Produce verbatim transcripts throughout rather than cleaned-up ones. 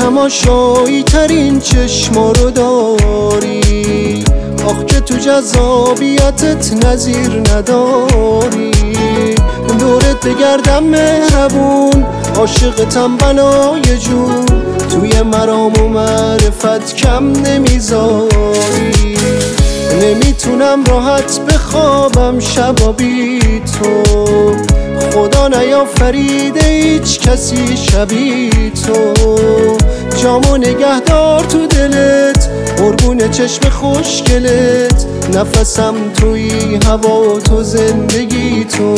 تماشایی ترین چشما رو داری، آخ که تو جذابیتت نظیر نداری. دورت بگردم مهربون، عاشقتم بلای جون، توی مرام و معرفت کم نمیذاری. نمیتونم راحت بخوابم شبا بی تو، خدا نیافریده هیچ کسی شبیه تو. جامو نگهدار تو دلت، قربون چشم خوشگلت، نفسم توی هوا تو زندگی تو.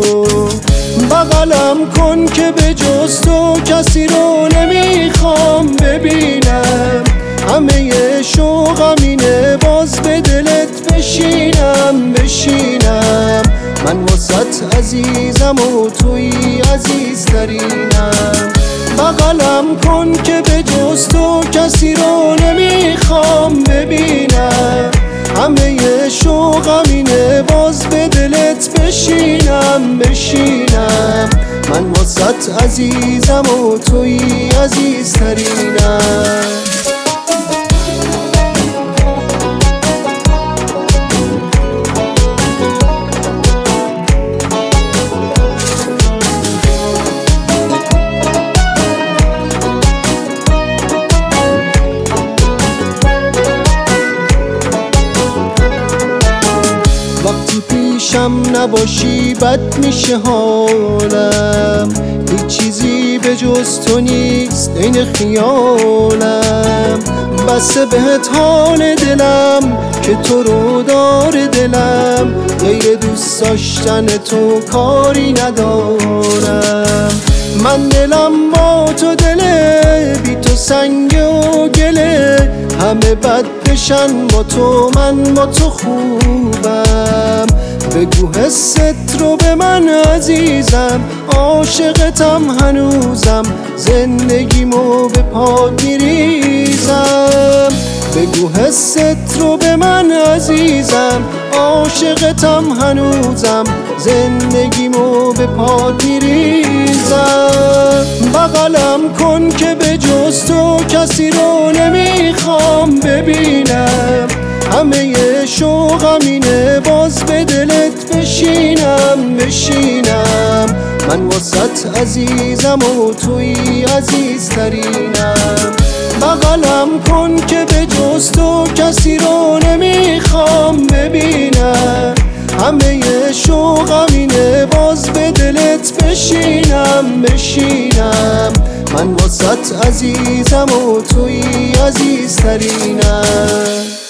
بغلم کن که به جز تو کسی رو نمیخوام ببینم، همه شوقم اینه باز به دلت بشینم بشینم. من واسط عزیزم و توی عزیزترینم. بغلم کن که به جز تو کسی رو نمیخوام ببینم، همه شوقم اینه باز به دلت بشینم بشینم. من واسط عزیزم و توی عزیزترینم. وقتی پیشم نباشی بد میشه حالم، هیچ چیزی به جز تو نیست عین خیالم. بسه بهت حال دلم که تو رو داره دلم، غیر دوست داشتن تو کاری ندارم. من دلم با تو دله، بی تو سنگ و گله، همه بد بشن با تو من با تو خوبم. بگو حست رو به من عزیزم، عاشقتم هنوزم، زندگیمو به پات میریزم. بگو حست رو به من عزیزم، عاشقتم هنوزم، زندگیمو به پات میریزم. بغلم کن که به جز تو کسی رو نمیخوام ببینم، همه شوقم اینه باز به دلت بشینم بشینم. من واسط عزیزم و توی عزیزترینم. بغلم کن که به جز تو کسی رو نمیخوام ببینم، همه شوقم اینه باز به دلت بشینم بشینم. من واسط عزیزم و توی عزیزترینم.